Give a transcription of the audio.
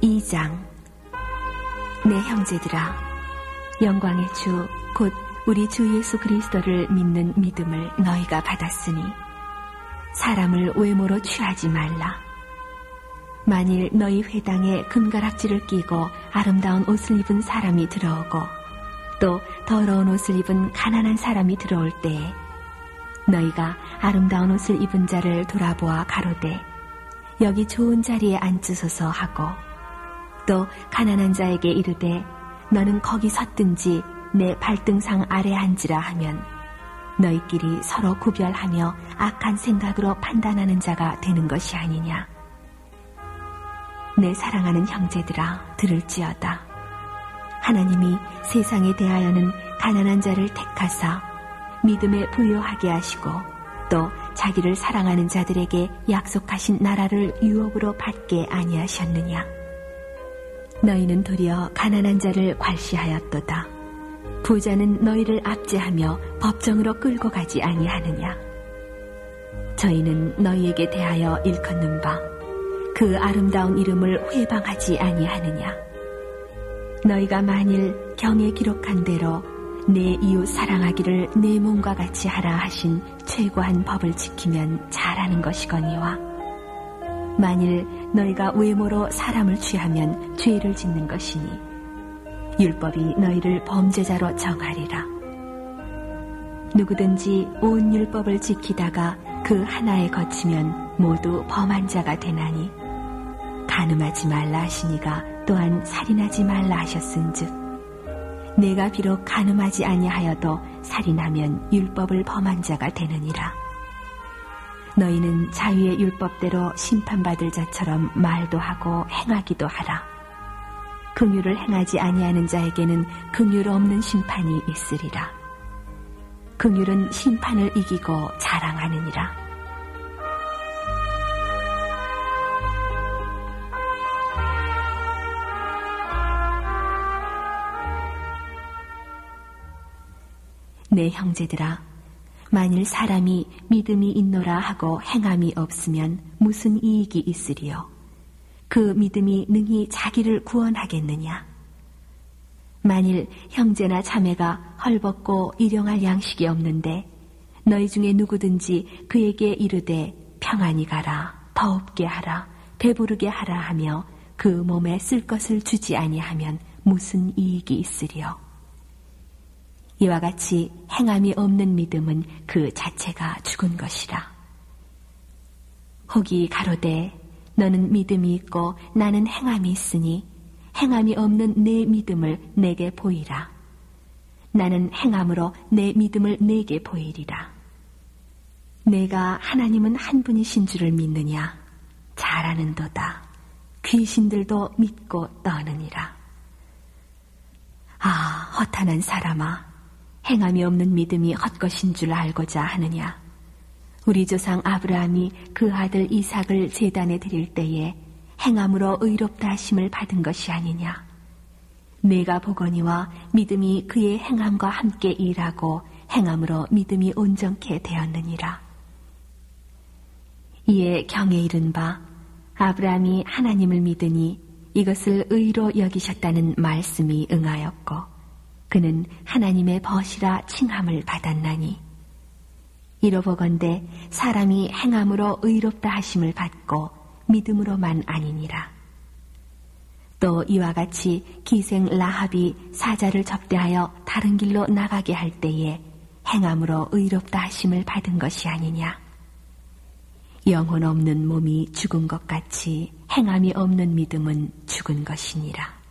2장. 내 형제들아, 영광의 주 곧 우리 주 예수 그리스도를 믿는 믿음을 너희가 받았으니 사람을 외모로 취하지 말라. 만일 너희 회당에 금가락지를 끼고 아름다운 옷을 입은 사람이 들어오고 또 더러운 옷을 입은 가난한 사람이 들어올 때에 너희가 아름다운 옷을 입은 자를 돌아보아 가로되 여기 좋은 자리에 앉으소서 하고 또 가난한 자에게 이르되 너는 거기 섰든지 내 발등상 아래 앉으라 하면 너희끼리 서로 구별하며 악한 생각으로 판단하는 자가 되는 것이 아니냐. 내 사랑하는 형제들아, 들을지어다. 하나님이 세상에 대하여는 가난한 자를 택하사 믿음에 부요하게 하시고 또 자기를 사랑하는 자들에게 약속하신 나라를 유업으로 받게 아니하셨느냐. 너희는 도리어 가난한 자를 괄시하였도다. 부자는 너희를 압제하며 법정으로 끌고 가지 아니하느냐. 저희는 너희에게 대하여 일컫는 바 그 아름다운 이름을 회방하지 아니하느냐. 너희가 만일 경에 기록한 대로 내 이웃 사랑하기를 내 몸과 같이 하라 하신 최고한 법을 지키면 잘하는 것이거니와 만일 너희가 외모로 사람을 취하면 죄를 짓는 것이니 율법이 너희를 범죄자로 정하리라. 누구든지 온 율법을 지키다가 그 하나에 거치면 모두 범한 자가 되나니 간음하지 말라 하시니가 또한 살인하지 말라 하셨은즉 내가 비록 간음하지 아니하여도 살인하면 율법을 범한 자가 되느니라. 너희는 자유의 율법대로 심판받을 자처럼 말도 하고 행하기도 하라. 긍휼을 행하지 아니하는 자에게는 긍휼 없는 심판이 있으리라. 긍휼은 심판을 이기고 자랑하느니라. 내 형제들아, 만일 사람이 믿음이 있노라 하고 행함이 없으면 무슨 이익이 있으리요? 그 믿음이 능히 자기를 구원하겠느냐? 만일 형제나 자매가 헐벗고 일용할 양식이 없는데 너희 중에 누구든지 그에게 이르되 평안히 가라, 더웁게 하라, 배부르게 하라 하며 그 몸에 쓸 것을 주지 아니하면 무슨 이익이 있으리요? 이와 같이 행함이 없는 믿음은 그 자체가 죽은 것이라. 혹이 가로되 너는 믿음이 있고 나는 행함이 있으니 행함이 없는 내 믿음을 내게 보이라. 나는 행함으로 내 믿음을 내게 보이리라. 내가 하나님은 한 분이신 줄을 믿느냐? 잘 아는도다. 귀신들도 믿고 떠느니라. 아, 허탄한 사람아, 행함이 없는 믿음이 헛것인 줄 알고자 하느냐? 우리 조상 아브라함이 그 아들 이삭을 제단에 드릴 때에 행함으로 의롭다 하심을 받은 것이 아니냐? 내가 보거니와 믿음이 그의 행함과 함께 일하고 행함으로 믿음이 온전케 되었느니라. 이에 경에 이른 바 아브라함이 하나님을 믿으니 이것을 의로 여기셨다는 말씀이 응하였고 그는 하나님의 벗이라 칭함을 받았나니 이로보건대 사람이 행함으로 의롭다 하심을 받고 믿음으로만 아니니라. 또 이와 같이 기생 라합이 사자를 접대하여 다른 길로 나가게 할 때에 행함으로 의롭다 하심을 받은 것이 아니냐. 영혼 없는 몸이 죽은 것 같이 행함이 없는 믿음은 죽은 것이니라.